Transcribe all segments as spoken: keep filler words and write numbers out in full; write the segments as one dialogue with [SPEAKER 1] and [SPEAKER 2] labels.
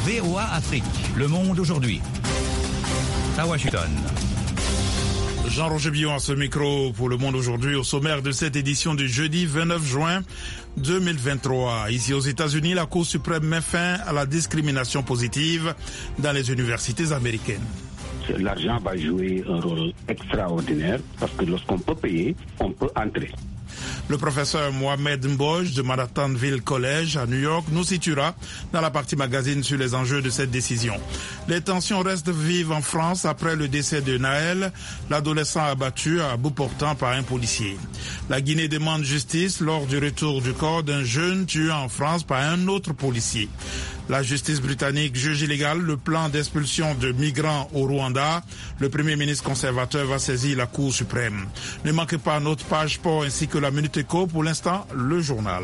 [SPEAKER 1] V O A Afrique. Le monde aujourd'hui. À Washington.
[SPEAKER 2] Jean-Roger Billon à ce micro pour Le Monde aujourd'hui, au sommaire de cette édition du jeudi vingt-neuf juin deux mille vingt-trois. Ici aux États-Unis, la Cour suprême met fin à la discrimination positive dans les universités américaines.
[SPEAKER 3] L'argent va jouer un rôle extraordinaire parce que lorsqu'on peut payer, on peut entrer.
[SPEAKER 2] Le professeur Mohamed Mboj de Manhattanville College à New York nous situera dans la partie magazine sur les enjeux de cette décision. Les tensions restent vives en France après le décès de Naël, l'adolescent abattu à bout portant par un policier. La Guinée demande justice lors du retour du corps d'un jeune tué en France par un autre policier. La justice britannique juge illégal le plan d'expulsion de migrants au Rwanda. Le premier ministre conservateur va saisir la Cour suprême. Ne manquez pas notre page sport ainsi que la Minute Éco. Pour l'instant, le journal.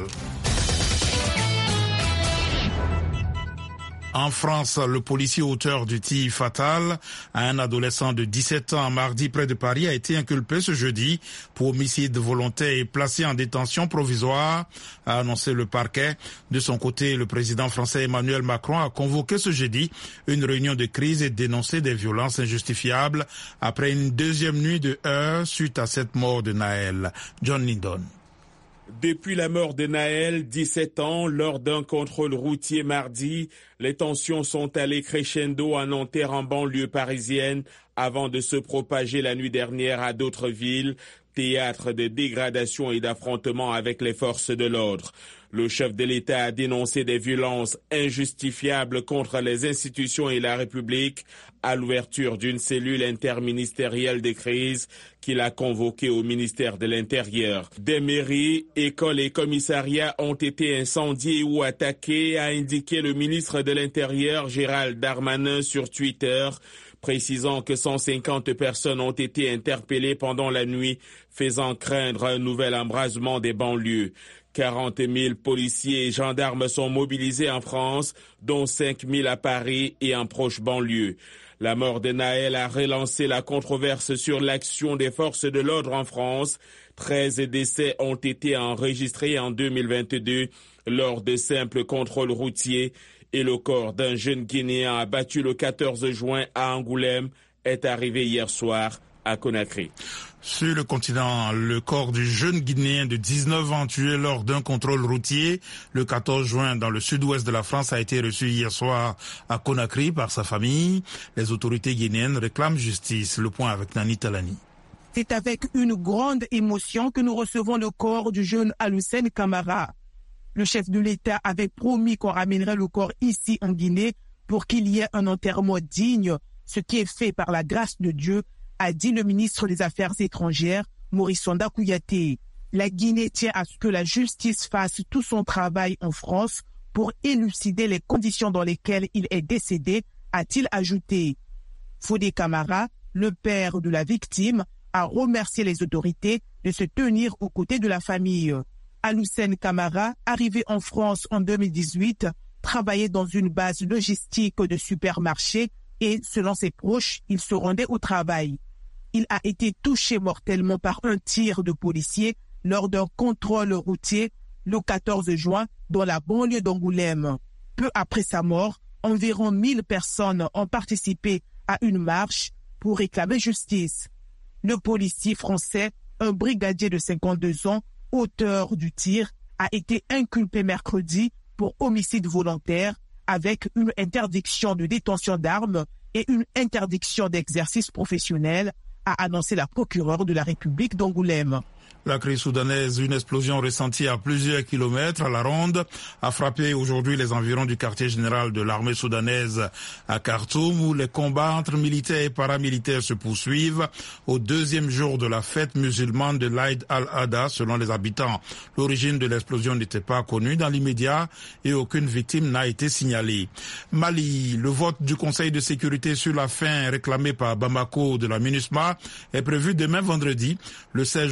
[SPEAKER 2] En France, le policier auteur du tir fatal à un adolescent de dix-sept ans mardi près de Paris a été inculpé ce jeudi pour homicide volontaire et placé en détention provisoire, a annoncé le parquet. De son côté, le président français Emmanuel Macron a convoqué ce jeudi une réunion de crise et dénoncé des violences injustifiables après une deuxième nuit de heurts suite à cette mort de Naël. John Lindon.
[SPEAKER 4] Depuis la mort de Naël, dix-sept ans, lors d'un contrôle routier mardi, les tensions sont allées crescendo à Nanterre en banlieue parisienne avant de se propager la nuit dernière à d'autres villes, théâtre de dégradation et d'affrontements avec les forces de l'ordre. Le chef de l'État a dénoncé des violences injustifiables contre les institutions et la République à l'ouverture d'une cellule interministérielle de crise qu'il a convoquée au ministère de l'Intérieur. Des mairies, écoles et commissariats ont été incendiés ou attaqués, a indiqué le ministre de l'Intérieur Gérald Darmanin sur Twitter, précisant que cent cinquante personnes ont été interpellées pendant la nuit, faisant craindre un nouvel embrasement des banlieues. quarante mille policiers et gendarmes sont mobilisés en France, dont cinq mille à Paris et en proche banlieue. La mort de Naël a relancé la controverse sur l'action des forces de l'ordre en France. treize décès ont été enregistrés en deux mille vingt-deux lors de simples contrôles routiers et le corps d'un jeune Guinéen abattu le quatorze juin à Angoulême est arrivé hier soir à Conakry.
[SPEAKER 2] Sur le continent, le corps du jeune Guinéen de dix-neuf ans tué lors d'un contrôle routier le quatorze juin dans le sud-ouest de la France a été reçu hier soir à Conakry par sa famille. Les autorités guinéennes réclament justice. Le point avec Nani Talani.
[SPEAKER 5] C'est avec une grande émotion que nous recevons le corps du jeune Alhoussene Camara. Le chef de l'État avait promis qu'on ramènerait le corps ici en Guinée pour qu'il y ait un enterrement digne, ce qui est fait par la grâce de Dieu, a dit le ministre des Affaires étrangères, Maurice Sonda Kouyaté. La Guinée tient à ce que la justice fasse tout son travail en France pour élucider les conditions dans lesquelles il est décédé, a-t-il ajouté. Fodé Camara, le père de la victime, a remercié les autorités de se tenir aux côtés de la famille. Alhoussene Camara, arrivé en France en deux mille dix-huit, travaillait dans une base logistique de supermarché et, selon ses proches, il se rendait au travail. Il a été touché mortellement par un tir de policier lors d'un contrôle routier le quatorze juin dans la banlieue d'Angoulême. Peu après sa mort, environ mille personnes ont participé à une marche pour réclamer justice. Le policier français, un brigadier de cinquante-deux ans, auteur du tir, a été inculpé mercredi pour homicide volontaire avec une interdiction de détention d'armes et une interdiction d'exercice professionnel, a annoncé la procureure de la République d'Angoulême.
[SPEAKER 2] La crise soudanaise, une explosion ressentie à plusieurs kilomètres à la ronde, a frappé aujourd'hui les environs du quartier général de l'armée soudanaise à Khartoum, où les combats entre militaires et paramilitaires se poursuivent au deuxième jour de la fête musulmane de l'Aïd al-Adha, selon les habitants. L'origine de l'explosion n'était pas connue dans l'immédiat et aucune victime n'a été signalée. Mali, le vote du Conseil de sécurité sur la fin réclamée par Bamako de la MINUSMA est prévu demain vendredi, le seize juin dernier.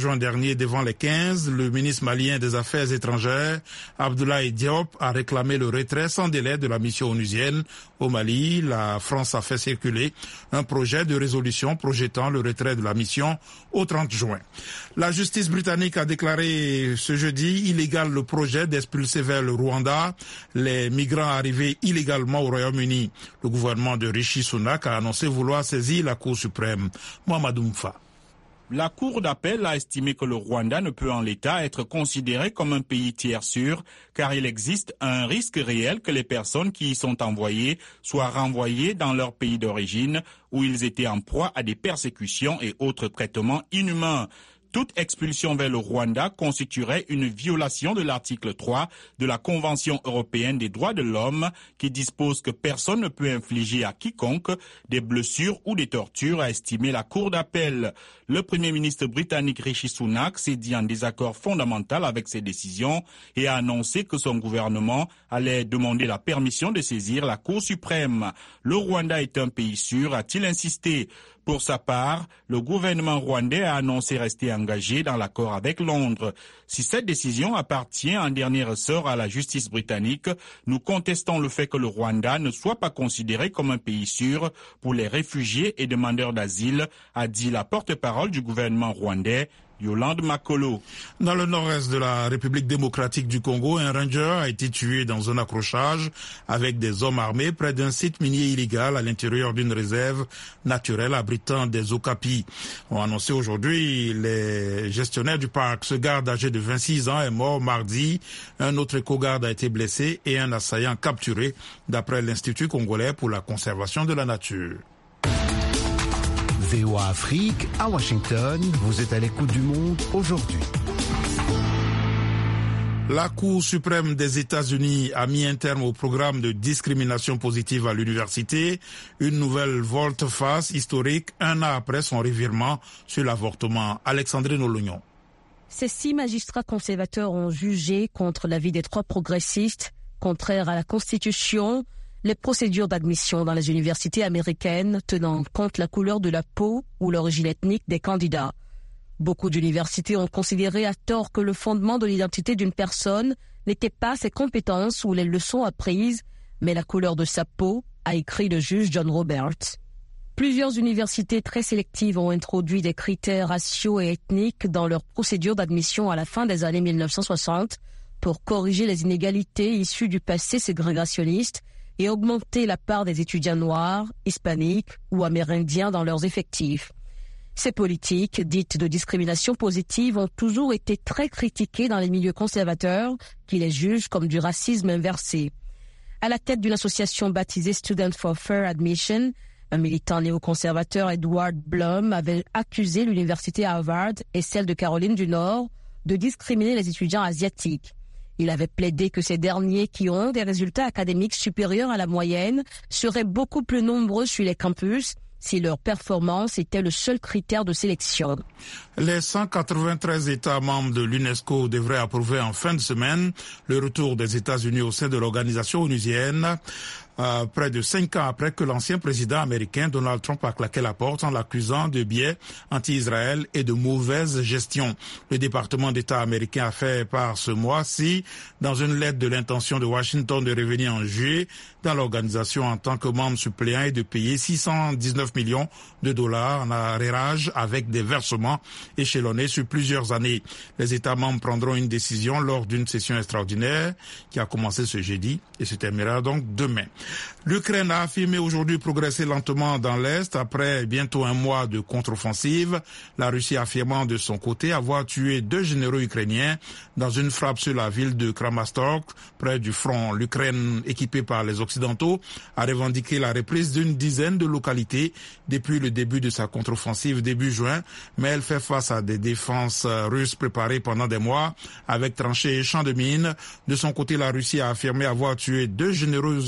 [SPEAKER 2] dernier devant les quinze, le ministre malien des Affaires étrangères, Abdoulaye Diop, a réclamé le retrait sans délai de la mission onusienne au Mali. La France a fait circuler un projet de résolution projetant le retrait de la mission au trente juin. La justice britannique a déclaré ce jeudi illégal le projet d'expulser vers le Rwanda les migrants arrivés illégalement au Royaume-Uni. Le gouvernement de Rishi Sunak a annoncé vouloir saisir la Cour suprême. Mohamed Oumfa.
[SPEAKER 6] La Cour d'appel a estimé que le Rwanda ne peut en l'état être considéré comme un pays tiers sûr, car il existe un risque réel que les personnes qui y sont envoyées soient renvoyées dans leur pays d'origine, où ils étaient en proie à des persécutions et autres traitements inhumains. Toute expulsion vers le Rwanda constituerait une violation de l'article trois de la Convention européenne des droits de l'homme qui dispose que personne ne peut infliger à quiconque des blessures ou des tortures, a estimé la Cour d'appel. Le Premier ministre britannique Rishi Sunak s'est dit en désaccord fondamental avec ces décisions et a annoncé que son gouvernement allait demander la permission de saisir la Cour suprême. Le Rwanda est un pays sûr, a-t-il insisté. Pour sa part, le gouvernement rwandais a annoncé rester engagé dans l'accord avec Londres. Si cette décision appartient en dernier ressort à la justice britannique, nous contestons le fait que le Rwanda ne soit pas considéré comme un pays sûr pour les réfugiés et demandeurs d'asile, a dit la porte-parole du gouvernement rwandais, Yolande Makolo.
[SPEAKER 2] Dans le nord-est de la République démocratique du Congo, un ranger a été tué dans un accrochage avec des hommes armés près d'un site minier illégal à l'intérieur d'une réserve naturelle abritant des okapis. On a annoncé aujourd'hui les gestionnaires du parc. Ce garde âgé de vingt-six ans est mort mardi. Un autre éco-garde a été blessé et un assaillant capturé, d'après l'Institut congolais pour la conservation de la nature.
[SPEAKER 7] V O A Afrique, à Washington, vous êtes à l'écoute du monde aujourd'hui.
[SPEAKER 2] La Cour suprême des États-Unis a mis un terme au programme de discrimination positive à l'université. Une nouvelle volte-face historique un an après son revirement sur l'avortement. Alexandrine Olognon.
[SPEAKER 8] Ces six magistrats conservateurs ont jugé contre l'avis des trois progressistes, contraires à la Constitution, les procédures d'admission dans les universités américaines tenant compte la couleur de la peau ou l'origine ethnique des candidats. Beaucoup d'universités ont considéré à tort que le fondement de l'identité d'une personne n'était pas ses compétences ou les leçons apprises, mais la couleur de sa peau, a écrit le juge John Roberts. Plusieurs universités très sélectives ont introduit des critères raciaux et ethniques dans leurs procédures d'admission à la fin des années mille neuf cent soixante pour corriger les inégalités issues du passé ségrégationniste et augmenter la part des étudiants noirs, hispaniques ou amérindiens dans leurs effectifs. Ces politiques, dites de discrimination positive, ont toujours été très critiquées dans les milieux conservateurs, qui les jugent comme du racisme inversé. À la tête d'une association baptisée Students for Fair Admission, un militant néoconservateur, Edward Blum, avait accusé l'université Harvard et celle de Caroline du Nord de discriminer les étudiants asiatiques. Il avait plaidé que ces derniers qui ont des résultats académiques supérieurs à la moyenne seraient beaucoup plus nombreux sur les campus si leur performance était le seul critère de sélection.
[SPEAKER 2] Les cent quatre-vingt-treize États membres de l'UNESCO devraient approuver en fin de semaine le retour des États-Unis au sein de l'organisation onusienne. Euh, près de cinq ans après que l'ancien président américain Donald Trump a claqué la porte en l'accusant de biais anti-Israël et de mauvaise gestion. Le département d'État américain a fait part ce mois-ci, dans une lettre de l'intention de Washington de revenir en juillet dans l'organisation en tant que membre suppléant et de payer six cent dix-neuf millions de dollars en arrérage avec des versements échelonnés sur plusieurs années. Les États membres prendront une décision lors d'une session extraordinaire qui a commencé ce jeudi et se terminera donc demain. L'Ukraine a affirmé aujourd'hui progresser lentement dans l'Est après bientôt un mois de contre-offensive. La Russie affirmant de son côté avoir tué deux généraux ukrainiens dans une frappe sur la ville de Kramatorsk, près du front. L'Ukraine, équipée par les Occidentaux, a revendiqué la reprise d'une dizaine de localités depuis le début de sa contre-offensive début juin, mais elle fait face à des défenses russes préparées pendant des mois avec tranchées et champs de mines. De son côté, la Russie a affirmé avoir tué deux généraux ukrainiens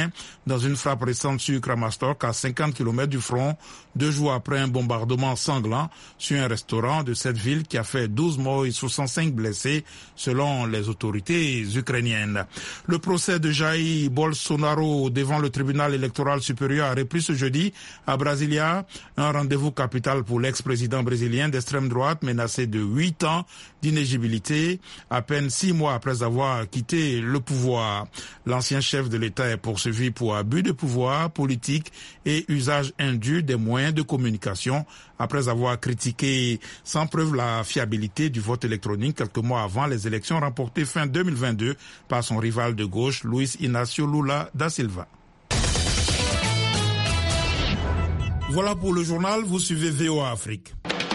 [SPEAKER 2] ukrainien dans une frappe récente sur Kramatorsk à cinquante kilomètres du front, deux jours après un bombardement sanglant sur un restaurant de cette ville qui a fait douze morts et soixante-cinq blessés selon les autorités ukrainiennes. Le procès de Jair Bolsonaro devant le tribunal électoral supérieur a repris ce jeudi à Brasilia, un rendez-vous capital pour l'ex-président brésilien d'extrême droite menacé de huit ans d'inéligibilité, à peine six mois après avoir quitté le pouvoir. L'ancien chef de l'État est poursuivi pour abus de pouvoir politique et usage indu des moyens de communication après avoir critiqué sans preuve la fiabilité du vote électronique quelques mois avant les élections remportées fin deux mille vingt-deux par son rival de gauche, Luiz Inácio Lula da Silva. Voilà pour le journal, vous suivez V O A Afrique.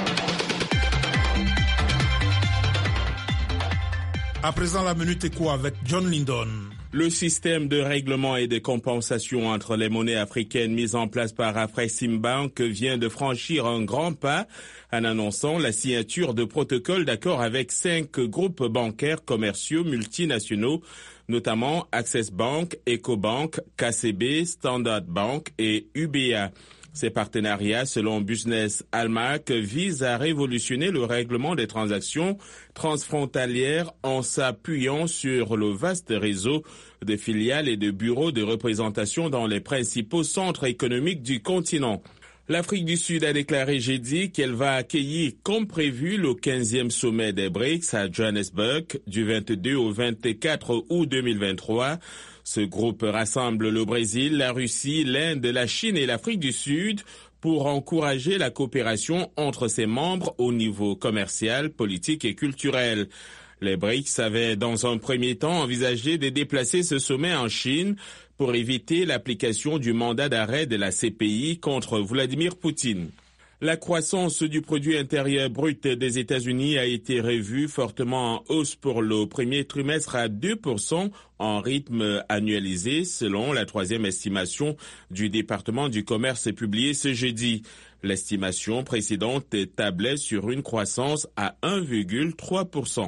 [SPEAKER 2] À présent, la Minute Éco avec John Lindon.
[SPEAKER 4] Le système de règlement et de compensation entre les monnaies africaines mis en place par Afreximbank vient de franchir un grand pas en annonçant la signature de protocoles d'accord avec cinq groupes bancaires commerciaux multinationaux, notamment Access Bank, Ecobank, K C B, Standard Bank et U B A. Ces partenariats, selon Business Almac, visent à révolutionner le règlement des transactions transfrontalières en s'appuyant sur le vaste réseau de filiales et de bureaux de représentation dans les principaux centres économiques du continent. L'Afrique du Sud a déclaré jeudi qu'elle va accueillir comme prévu le quinzième sommet des B R I C S à Johannesburg du vingt-deux au vingt-quatre août deux mille vingt-trois. Ce groupe rassemble le Brésil, la Russie, l'Inde, la Chine et l'Afrique du Sud pour encourager la coopération entre ses membres au niveau commercial, politique et culturel. Les B R I C S avaient dans un premier temps envisagé de déplacer ce sommet en Chine pour éviter l'application du mandat d'arrêt de la C P I contre Vladimir Poutine. La croissance du produit intérieur brut des États-Unis a été revue fortement en hausse pour le premier trimestre à deux pour cent en rythme annualisé, selon la troisième estimation du département du commerce publiée ce jeudi. L'estimation précédente tablait sur une croissance à un virgule trois pour cent.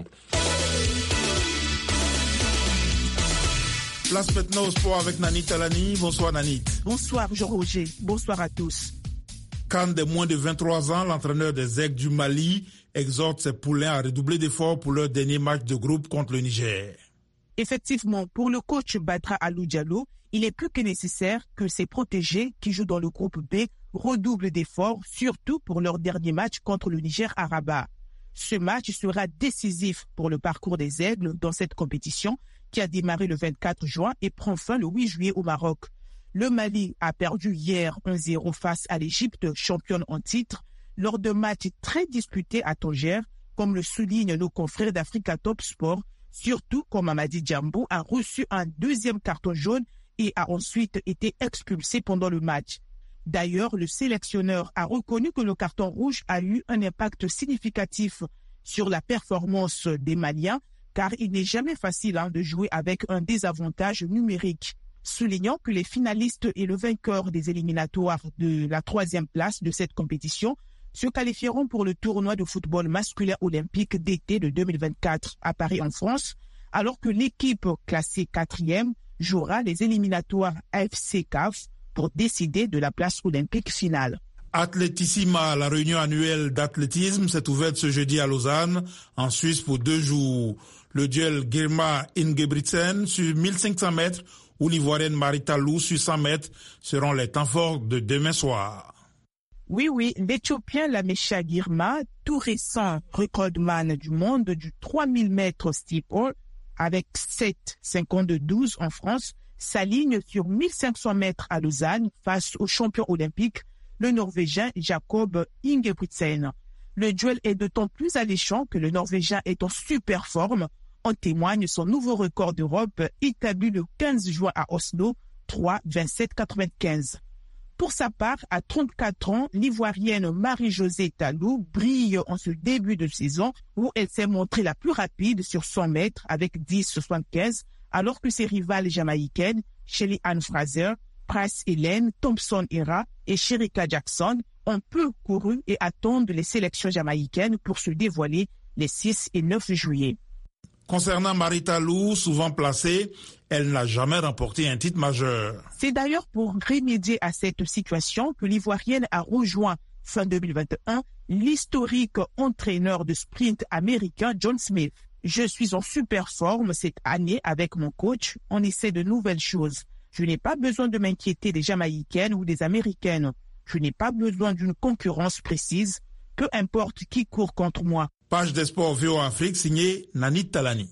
[SPEAKER 2] Place maintenant au sport avec Nanit Talani. Bonsoir Nanit.
[SPEAKER 5] Bonsoir Jean-Roger. Bonsoir à tous.
[SPEAKER 2] Quand des moins de vingt-trois ans, l'entraîneur des Aigles du Mali exhorte ses poulains à redoubler d'efforts pour leur dernier match de groupe contre le Niger.
[SPEAKER 5] Effectivement, pour le coach Badra Alou Diallo, il est plus que nécessaire que ses protégés qui jouent dans le groupe B redoublent d'efforts, surtout pour leur dernier match contre le Niger à Rabat. Ce match sera décisif pour le parcours des Aigles dans cette compétition qui a démarré le vingt-quatre juin et prend fin le huit juillet au Maroc. Le Mali a perdu hier un zéro face à l'Égypte, championne en titre, lors de matchs très disputés à Tanger, comme le soulignent nos confrères d'Africa Top Sport, surtout quand Mamadi Djambo a reçu un deuxième carton jaune et a ensuite été expulsé pendant le match. D'ailleurs, le sélectionneur a reconnu que le carton rouge a eu un impact significatif sur la performance des Maliens, car il n'est jamais facile hein, de jouer avec un désavantage numérique. Soulignant que les finalistes et le vainqueur des éliminatoires de la troisième place de cette compétition se qualifieront pour le tournoi de football masculin olympique d'été de deux mille vingt-quatre à Paris en France, alors que l'équipe classée quatrième jouera les éliminatoires A F C C A F pour décider de la place olympique finale.
[SPEAKER 2] Athlétissima, la réunion annuelle d'athlétisme, s'est ouverte ce jeudi à Lausanne, en Suisse, pour deux jours. Le duel Girma Ingebrigtsen sur mille cinq cents mètres ou l'Ivoirienne Marita Lou sur cent mètres seront les temps forts de demain soir.
[SPEAKER 5] Oui, oui, l'Éthiopien Lamesha Girma, tout récent recordman du monde du trois mille mètres steeple, avec sept cinquante-deux douze en France, s'aligne sur mille cinq cents mètres à Lausanne face au champion olympique, le Norvégien Jakob Ingebrigtsen. Le duel est d'autant plus alléchant que le Norvégien est en super forme. En témoigne son nouveau record d'Europe établi le quinze juin à Oslo, trois vingt-sept quatre-vingt-quinze. Pour sa part, à trente-quatre ans, l'Ivoirienne Marie-Josée Talou brille en ce début de saison où elle s'est montrée la plus rapide sur cent mètres avec dix soixante-quinze, alors que ses rivales jamaïcaines, Shelly Ann Fraser, Price Hélène, Thompson Hera et Sherika Jackson ont peu couru et attendent les sélections jamaïcaines pour se dévoiler les six et neuf juillet.
[SPEAKER 2] Concernant Marita Lou, souvent placée, elle n'a jamais remporté un titre majeur.
[SPEAKER 5] C'est d'ailleurs pour remédier à cette situation que l'Ivoirienne a rejoint fin deux mille vingt et un l'historique entraîneur de sprint américain John Smith. Je suis en super forme cette année avec mon coach. On essaie de nouvelles choses. Je n'ai pas besoin de m'inquiéter des Jamaïcaines ou des Américaines. Je n'ai pas besoin d'une concurrence précise. Peu importe qui court contre moi.
[SPEAKER 2] Page des sports V O A Afrique signée Nanit Talani.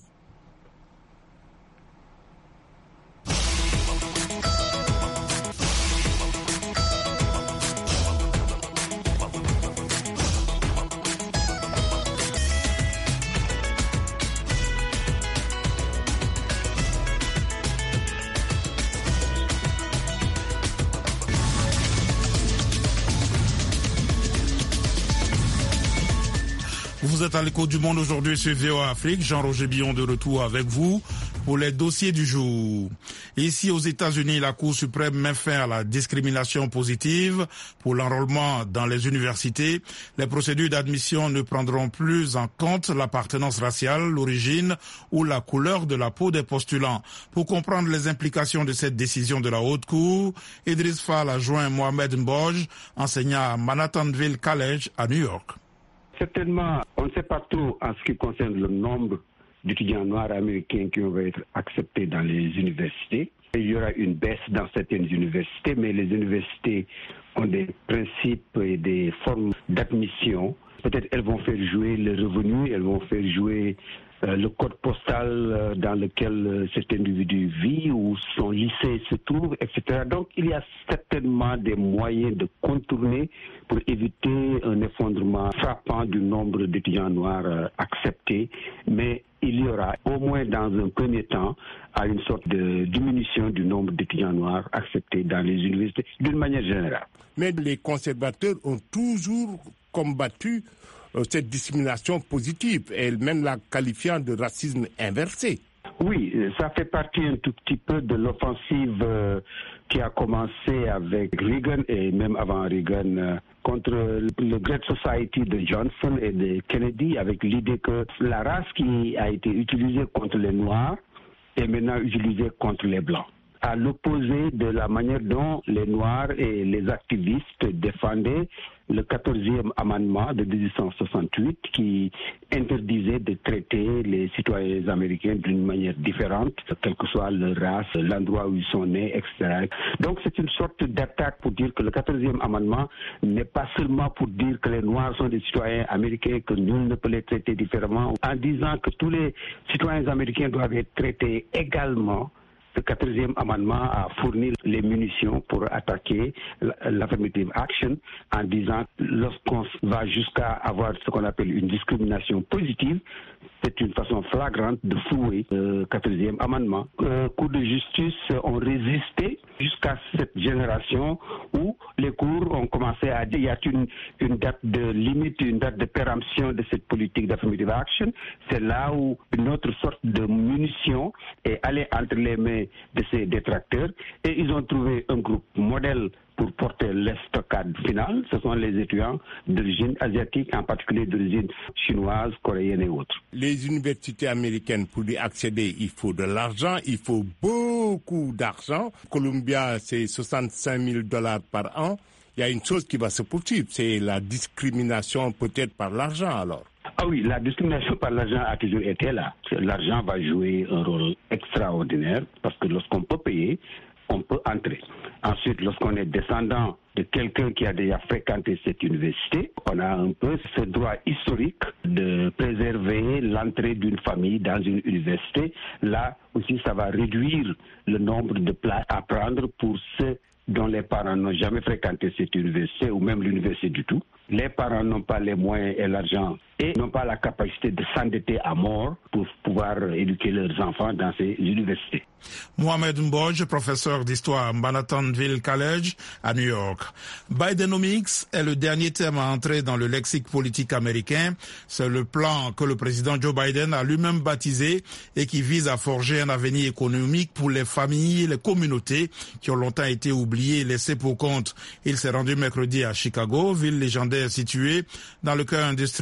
[SPEAKER 2] Vous êtes à l'écho du monde aujourd'hui sur V O A Afrique. Jean-Roger Billon de retour avec vous pour les dossiers du jour. Ici aux États-Unis, la Cour suprême met fin à la discrimination positive pour l'enrôlement dans les universités. Les procédures d'admission ne prendront plus en compte l'appartenance raciale, l'origine ou la couleur de la peau des postulants. Pour comprendre les implications de cette décision de la Haute Cour, Idriss Fall a joint Mohamed Mboj, enseignant à Manhattanville College à New York.
[SPEAKER 3] Certainement, on ne sait pas trop en ce qui concerne le nombre d'étudiants noirs américains qui vont être acceptés dans les universités. Il y aura une baisse dans certaines universités, mais les universités ont des principes et des formes d'admission. Peut-être elles vont faire jouer le revenu, elles vont faire jouer euh, le code postal euh, dans lequel euh, cet individu vit ou son lycée se trouve, et cetera. Donc il y a certainement des moyens de contourner pour éviter un effondrement frappant du nombre d'étudiants noirs euh, acceptés, mais il y aura au moins dans un premier temps à une sorte de diminution du nombre d'étudiants noirs acceptés dans les universités d'une manière générale.
[SPEAKER 9] Mais les conservateurs ont toujours combattu euh, cette discrimination positive et même la qualifiant de racisme inversé.
[SPEAKER 3] Oui, ça fait partie un tout petit peu de l'offensive euh, qui a commencé avec Reagan et même avant Reagan euh, contre le Great Society de Johnson et de Kennedy, avec l'idée que la race qui a été utilisée contre les Noirs est maintenant utilisée contre les Blancs, à l'opposé de la manière dont les Noirs et les activistes défendaient le quatorzième amendement de mille huit cent soixante-huit qui interdisait de traiter les citoyens américains d'une manière différente, quelle que soit leur race, l'endroit où ils sont nés, et cetera. Donc c'est une sorte d'attaque pour dire que le quatorzième amendement n'est pas seulement pour dire que les Noirs sont des citoyens américains, que nul ne peut les traiter différemment, en disant que tous les citoyens américains doivent être traités également. Le quatorzième amendement a fourni les munitions pour attaquer l'affirmative action en disant que lorsqu'on va jusqu'à avoir ce qu'on appelle une discrimination positive, c'est une façon flagrante de flouer le quatorzième amendement. Les cours de justice ont résisté jusqu'à cette génération où les cours ont commencé à dire qu'il y a une, une date de limite, une date de péremption de cette politique d'affirmative action. C'est là où une autre sorte de munition est allée entre les mains de ces détracteurs et ils ont trouvé un groupe modèle pour porter l'estocade finale. Ce sont les étudiants d'origine asiatique, en particulier d'origine chinoise, coréenne et autres.
[SPEAKER 9] Les universités américaines, pour y accéder, il faut de l'argent, il faut beaucoup d'argent. Columbia, c'est soixante-cinq mille dollars par an. Il y a une chose qui va se poursuivre, c'est la discrimination peut-être par l'argent alors.
[SPEAKER 3] Ah oui, la discrimination par l'argent a toujours été là. L'argent va jouer un rôle extraordinaire parce que lorsqu'on peut payer, on peut entrer. Ensuite, lorsqu'on est descendant de quelqu'un qui a déjà fréquenté cette université, on a un peu ce droit historique de préserver l'entrée d'une famille dans une université. Là aussi, ça va réduire le nombre de places à prendre pour ceux dont les parents n'ont jamais fréquenté cette université ou même l'université du tout. Les parents n'ont pas les moyens et l'argent et n'ont pas la capacité de s'endetter à mort pour pouvoir éduquer leurs enfants dans ces universités.
[SPEAKER 2] Mohamed Mboj, professeur d'histoire à Manhattanville College à New York. Bidenomics est le dernier terme à entrer dans le lexique politique américain. C'est le plan que le président Joe Biden a lui-même baptisé et qui vise à forger un avenir économique pour les familles et les communautés qui ont longtemps été oubliées et laissées pour compte. Il s'est rendu mercredi à Chicago, ville légendaire située dans le cœur industriel et agricole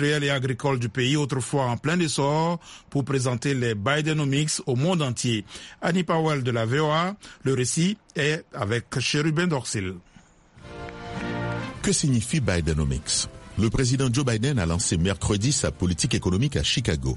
[SPEAKER 2] agricole du pays, autrefois en plein essor, pour présenter les Bidenomics au monde entier. Annie Powell de la V O A, le récit est avec Chérubin Dorsil.
[SPEAKER 10] Que signifie Bidenomics ? Le président Joe Biden a lancé mercredi sa politique économique à Chicago.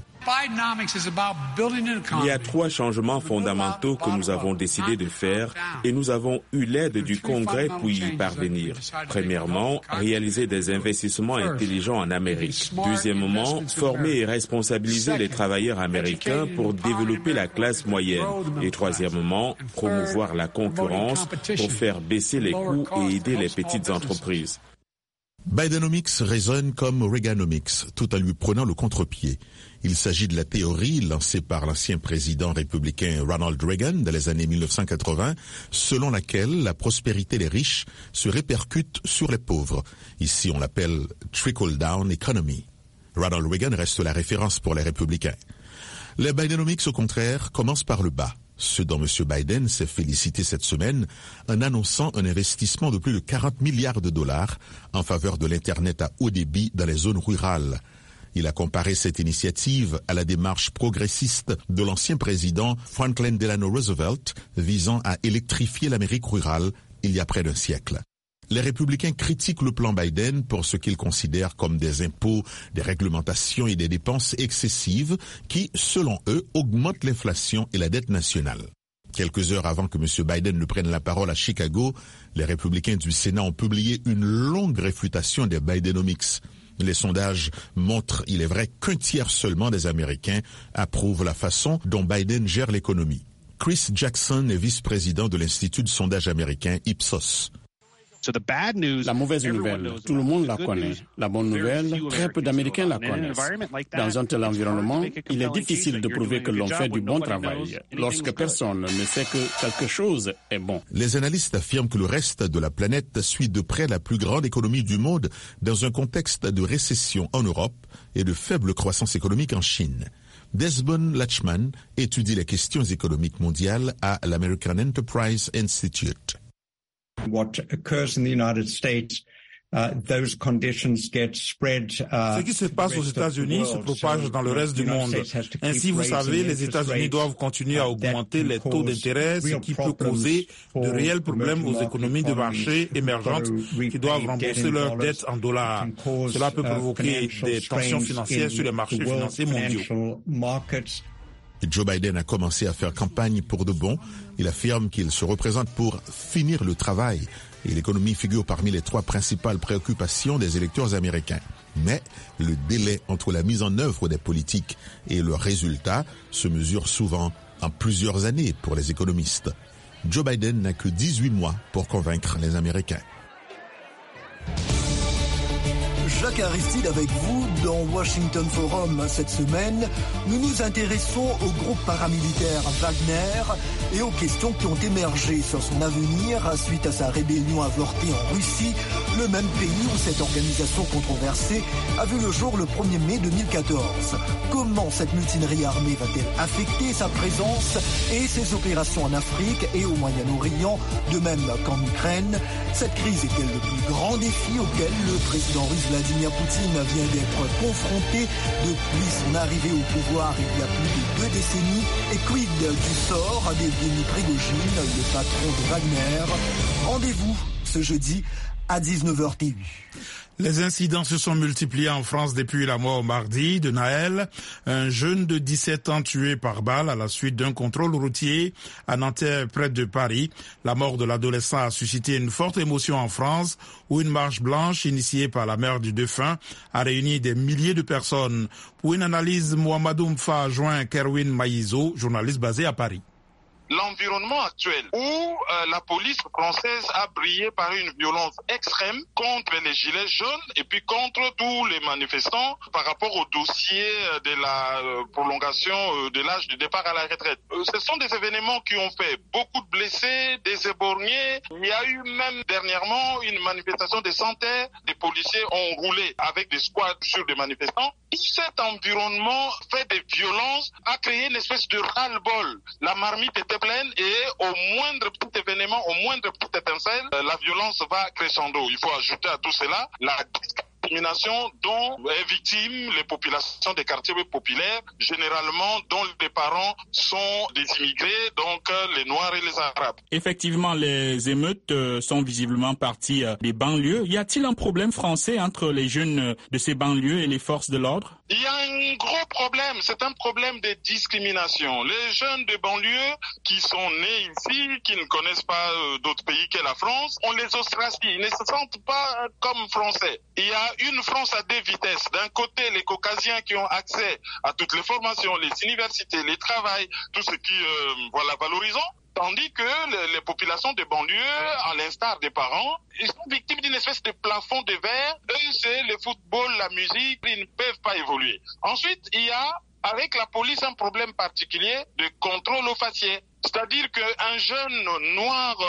[SPEAKER 4] Il y a trois changements fondamentaux que nous avons décidé de faire et nous avons eu l'aide du Congrès pour y parvenir. Premièrement, réaliser des investissements intelligents en Amérique. Deuxièmement, former et responsabiliser les travailleurs américains pour développer la classe moyenne. Et troisièmement, promouvoir la concurrence pour faire baisser les coûts et aider les petites entreprises.
[SPEAKER 10] Bidenomics résonne comme Reaganomics, tout en lui prenant le contre-pied. Il s'agit de la théorie lancée par l'ancien président républicain Ronald Reagan dans les années mille neuf cent quatre-vingts, selon laquelle la prospérité des riches se répercute sur les pauvres. Ici, on l'appelle trickle-down economy. Ronald Reagan reste la référence pour les républicains. Les Bidenomics, au contraire, commencent par le bas. Ce dont M. Biden s'est félicité cette semaine en annonçant un investissement de plus de quarante milliards de dollars en faveur de l'Internet à haut débit dans les zones rurales. Il a comparé cette initiative à la démarche progressiste de l'ancien président Franklin Delano Roosevelt visant à électrifier l'Amérique rurale il y a près d'un siècle. Les républicains critiquent le plan Biden pour ce qu'ils considèrent comme des impôts, des réglementations et des dépenses excessives qui, selon eux, augmentent l'inflation et la dette nationale. Quelques heures avant que M. Biden ne prenne la parole à Chicago, les républicains du Sénat ont publié une longue réfutation des Bidenomics. Les sondages montrent, il est vrai, qu'un tiers seulement des Américains approuvent la façon dont Biden gère l'économie. Chris Jackson est vice-président de l'Institut de sondage américain Ipsos.
[SPEAKER 11] La mauvaise nouvelle, tout le monde la connaît. La bonne nouvelle, très peu d'Américains la connaissent. Dans un tel environnement, il est difficile de prouver que l'on fait du bon travail lorsque personne ne sait que quelque chose est bon.
[SPEAKER 10] Les analystes affirment que le reste de la planète suit de près la plus grande économie du monde dans un contexte de récession en Europe et de faible croissance économique en Chine. Desmond Lachman étudie les questions économiques mondiales à l'American Enterprise Institute.
[SPEAKER 12] What occurs in the United States, uh, those conditions get spread. Uh,
[SPEAKER 2] Ce qui se passe aux États-Unis se propage dans le reste du monde. Ainsi, vous savez, les États-Unis doivent continuer à augmenter les taux d'intérêt, ce qui peut causer de réels problèmes aux économies de marché émergentes qui doivent rembourser leurs dettes en dollars. Cela peut provoquer des tensions financières sur les marchés financiers mondiaux.
[SPEAKER 10] Joe Biden a commencé à faire campagne pour de bon. Il affirme qu'il se représente pour finir le travail et l'économie figure parmi les trois principales préoccupations des électeurs américains. Mais le délai entre la mise en œuvre des politiques et le résultat se mesure souvent en plusieurs années pour les économistes. Joe Biden n'a que dix-huit mois pour convaincre les Américains.
[SPEAKER 13] Jacques Aristide avec vous dans Washington Forum. Cette semaine, nous nous intéressons au groupe paramilitaire Wagner et aux questions qui ont émergé sur son avenir suite à sa rébellion avortée en Russie, le même pays où cette organisation controversée a vu le jour le premier mai deux mille quatorze. Comment cette mutinerie armée va-t-elle affecter sa présence et ses opérations en Afrique et au Moyen-Orient, de même qu'en Ukraine? Cette crise est-elle le plus grand défi auquel le président russe Vladimir Poutine vient d'être confronté depuis son arrivée au pouvoir il y a plus de deux décennies? Et quid du sort d'Evgeny Prigojine, le patron de Wagner? Rendez-vous ce jeudi à dix-neuf heures T U.
[SPEAKER 2] Les incidents se sont multipliés en France depuis la mort mardi de Naël, un jeune de dix-sept ans tué par balle à la suite d'un contrôle routier à Nanterre près de Paris. La mort de l'adolescent a suscité une forte émotion en France où une marche blanche initiée par la mère du défunt a réuni des milliers de personnes. Pour une analyse, Mohamedou Mfa a joint Kerwin Maïzo, journaliste basé à Paris.
[SPEAKER 14] L'environnement actuel où euh, la police française a brillé par une violence extrême contre les gilets jaunes et puis contre tous les manifestants par rapport au dossier de la euh, prolongation euh, de l'âge de départ à la retraite. Euh, ce sont des événements qui ont fait beaucoup de blessés, des éborgnés. Il y a eu même dernièrement une manifestation des centaines de policiers ont roulé avec des squads sur des manifestants. Tout cet environnement fait des violences a créé une espèce de ras-le-bol. La marmite était pleine et au moindre petit événement, au moindre petite étincelle, la violence va crescendo. Il faut ajouter à tout cela la discrimination dont est victime les populations des quartiers populaires, généralement dont les parents sont des immigrés, donc les Noirs et les Arabes.
[SPEAKER 6] Effectivement, les émeutes sont visiblement parties des banlieues. Y a-t-il un problème français entre les jeunes de ces banlieues et les forces de l'ordre?
[SPEAKER 14] Il y a un gros problème, c'est un problème de discrimination. Les jeunes de banlieue qui sont nés ici, qui ne connaissent pas euh, d'autres pays que la France, on les ostracie, ils ne se sentent pas euh, comme français. Il y a une France à deux vitesses. D'un côté, les caucasiens qui ont accès à toutes les formations, les universités, les travails, tout ce qui, euh, voilà, valorisant. Tandis que les, les populations de banlieue, à l'instar des parents, ils sont victimes d'une espèce de plafond de verre. Eux, c'est le football, la musique, ils ne peuvent pas évoluer. Ensuite, il y a, avec la police, un problème particulier de contrôle au faciès. C'est-à-dire qu'un jeune noir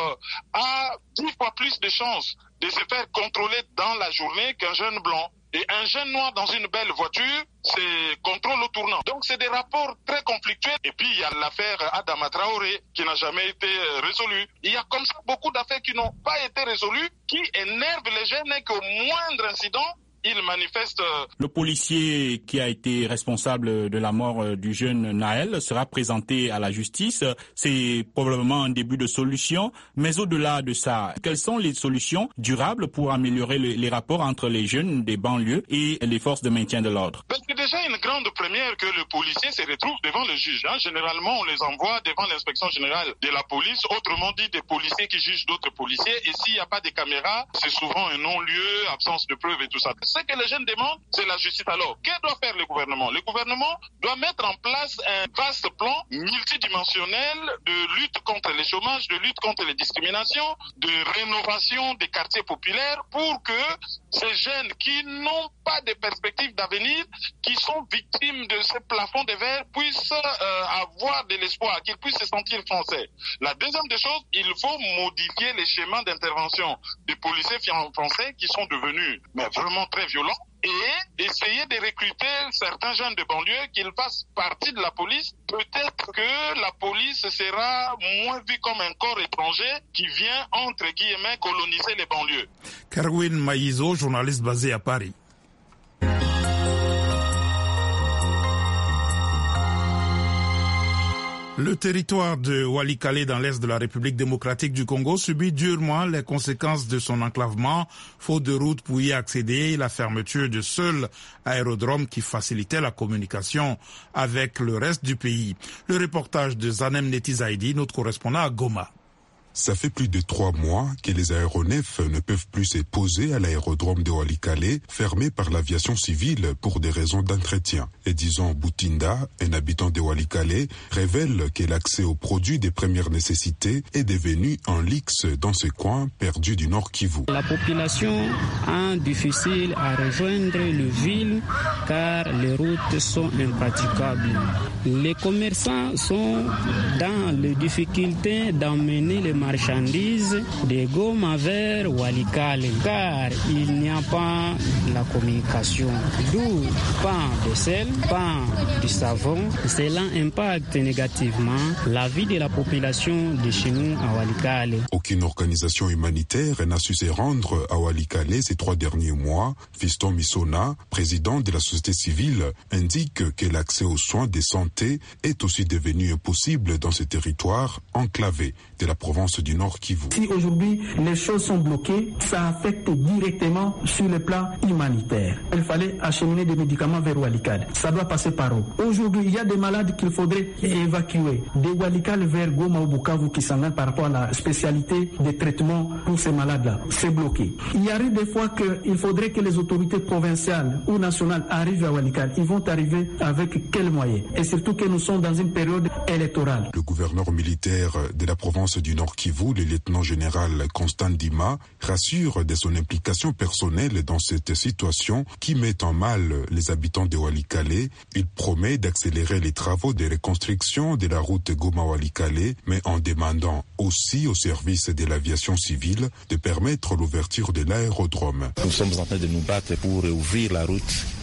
[SPEAKER 14] a dix fois plus de chances de se faire contrôler dans la journée qu'un jeune blanc. Et un jeune noir dans une belle voiture, c'est contrôle au tournant. Donc c'est des rapports très conflictuels. Et puis il y a l'affaire Adama Traoré qui n'a jamais été résolue. Il y a comme ça beaucoup d'affaires qui n'ont pas été résolues, qui énervent les jeunes et qu'au moindre incident, ils manifestent.
[SPEAKER 6] Le policier qui a été responsable de la mort du jeune Naël sera présenté à la justice. C'est probablement un début de solution. Mais au-delà de ça, quelles sont les solutions durables pour améliorer le, les rapports entre les jeunes des banlieues et les forces de maintien de l'ordre?
[SPEAKER 14] Ben, c'est déjà une grande première que le policier se retrouve devant le juge. Hein. Généralement, on les envoie devant l'inspection générale de la police. Autrement dit, des policiers qui jugent d'autres policiers. Et s'il n'y a pas de caméras, c'est souvent un non-lieu, absence de preuves et tout ça. Ce que les jeunes demandent, c'est la justice. Alors, que doit faire le gouvernement? Le gouvernement doit mettre en place un vaste plan multidimensionnel de lutte contre le chômage, de lutte contre les discriminations, de rénovation des quartiers populaires pour que ces jeunes qui n'ont pas de perspective d'avenir, qui sont victimes de ce plafond de verre, puissent euh, avoir de l'espoir, qu'ils puissent se sentir français. La deuxième des choses, il faut modifier les schémas d'intervention des policiers français qui sont devenus mais vraiment très violents et essayer de recruter certains jeunes de banlieue qu'ils fassent partie de la police. Peut-être que la police sera moins vue comme un corps étranger qui vient, entre guillemets, coloniser les banlieues.
[SPEAKER 2] Kerwin Maïzo, journaliste basé à Paris. Le territoire de Walikale dans l'est de la République démocratique du Congo subit durement les conséquences de son enclavement, faute de route pour y accéder, la fermeture de seul aérodrome qui facilitait la communication avec le reste du pays. Le reportage de Zanem Netizaidi, notre correspondant à Goma.
[SPEAKER 15] Ça fait plus de trois mois que les aéronefs ne peuvent plus se poser à l'aérodrome de Walikale, fermé par l'aviation civile pour des raisons d'entretien. Et disons Boutinda, un habitant de Walikale, révèle que l'accès aux produits de première nécessité est devenu un luxe dans ce coin perdu du Nord Kivu.
[SPEAKER 16] La population a difficile à rejoindre le ville car les routes sont impraticables. Les commerçants sont dans les difficultés d'emmener les marchandises de Goma vers Walikale car il n'y a pas la communication. D'où pas de sel, pas de savon. Cela impacte négativement la vie de la population de chez nous à Walikale.
[SPEAKER 15] Aucune organisation humanitaire n'a su se rendre à Walikale ces trois derniers mois. Fiston Misona, président de la société civile, indique que l'accès aux soins de santé est aussi devenu impossible dans ce territoire enclavé de la province du Nord Kivu.
[SPEAKER 17] Si aujourd'hui les choses sont bloquées, ça affecte directement sur le plan humanitaire. Il fallait acheminer des médicaments vers Walikale. Ça doit passer par eau. Aujourd'hui, il y a des malades qu'il faudrait évacuer de Walikale vers Goma ou Bukavu qui s'en par rapport à la spécialité des traitements pour ces malades-là. C'est bloqué. Il y arrive des fois qu'il faudrait que les autorités provinciales ou nationales arrivent à Walikale. Ils vont arriver avec quels moyens? Et surtout que nous sommes dans une période électorale.
[SPEAKER 15] Le gouverneur militaire de la province du Nord Kivu, le lieutenant-général Constant Dima, rassure de son implication personnelle dans cette situation qui met en mal les habitants de Walikale. Il promet d'accélérer les travaux de reconstruction de la route Goma-Walikale, mais en demandant aussi au service de l'aviation civile de permettre l'ouverture de l'aérodrome.
[SPEAKER 18] Nous sommes en train de nous battre pour ouvrir la route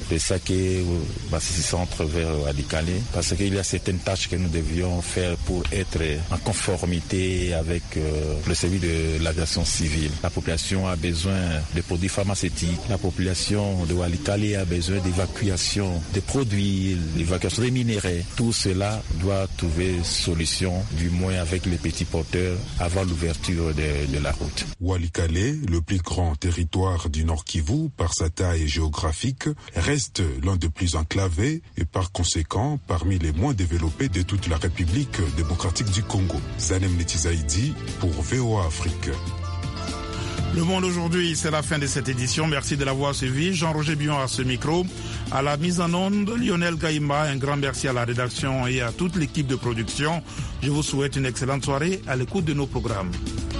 [SPEAKER 18] de ça que Masisi Centre vers Walikale, parce qu'il y a certaines tâches que nous devions faire pour être en conformité avec euh, le service de l'aviation civile. La population a besoin de produits pharmaceutiques, la population de Walikale a besoin d'évacuation des produits, l'évacuation des minéraux. Tout cela doit trouver solution, du moins avec les petits porteurs, avant l'ouverture de, de la route.
[SPEAKER 15] Walikale, le plus grand territoire du Nord Kivu par sa taille géographique, reste l'un des plus enclavés et par conséquent parmi les moins développés de toute la République démocratique du Congo. Zanem Netizaïdi pour V O A Afrique.
[SPEAKER 2] Le Monde aujourd'hui, c'est la fin de cette édition. Merci de l'avoir suivi. Jean-Roger Bion à ce micro. À la mise en onde, Lionel Gaïma. Un grand merci à la rédaction et à toute l'équipe de production. Je vous souhaite une excellente soirée à l'écoute de nos programmes.